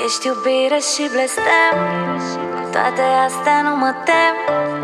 ești iubire și blestem, cu toate astea nu mă tem.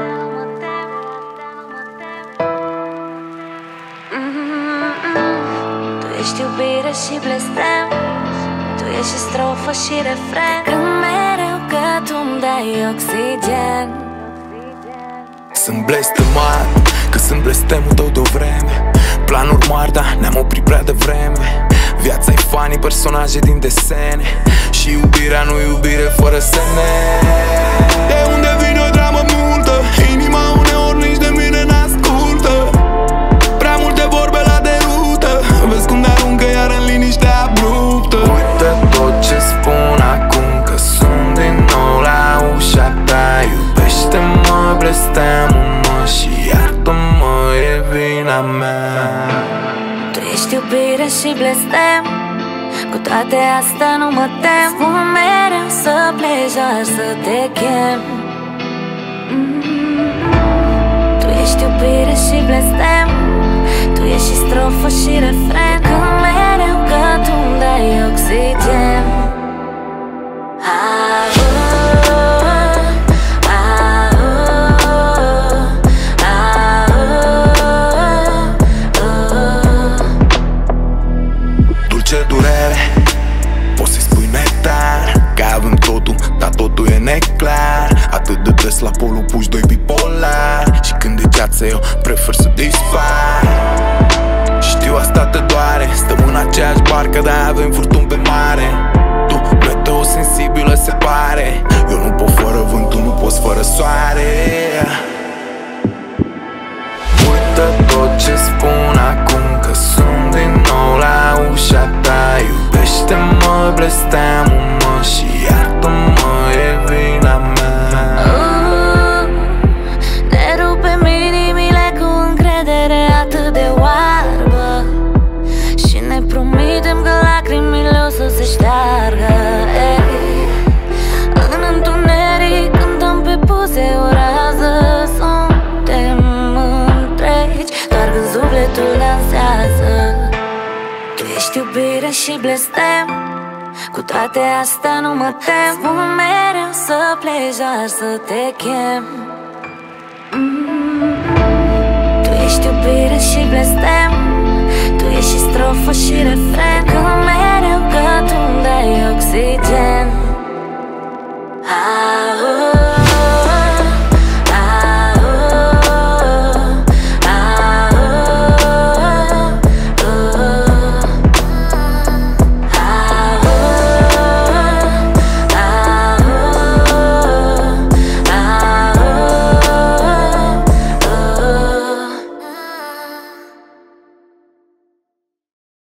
Tu ești iubire și blestem, tu ești și strofă și refren. Când mereu că tu-mi dai oxigen. Sunt blestemat, că sunt blestemul tău de-o vreme. Planuri mari, dar ne-am oprit prea devreme. Viața-i funny, personaje din desene. Și iubirea nu iubire fără semne. De unde vine o dramă multă, inima uneori nici de mine n-ascultă. Prea multe vorbe la derută, vezi cum ne-aruncă iar în liniște abruptă. Uită tot ce spun acum, că sunt din nou la ușa ta. Iubește-mă, blestemul-mă și iartă-mă, e vina mea. Tu ești iubire și blestem, cu toate astea nu mă tem. Spun mereu să pleci, doar să te chem. Tu ești iubire și blestem, tu ești și strofă și refren. Când mereu că tu-mi dai oxigen. Dulce durere, poți să-i spui nectar, că avem totul, dar totul e neclar. Atât de des la polul puși doi bipolar, și când e ceață eu prefer să dispar. Știu asta te doare, stăm în aceeași barcă, dar avem furtuni pe mare. Tu, meteo-sensibilă se pare, eu nu pot fără vânt, tu nu poți fără soare. Uită tot ce spun acum, că sunt din nou la ușa ta. Iubește-mă, blestemul-mă și iartă-mă, e vina mea. Ne rupem inimile cu încredere atât de oarbă, și ne promitem că lacrimile o să se șteargă. În întuneric cântăm pe buze o rază, suntem întregi doar când sufletul dansează. Tu ești iubire și blestem, cu toate astea nu mă tem. Spun mereu să pleci, doar să te chem. Tu ești iubire și blestem, tu ești și strofă și refren. Când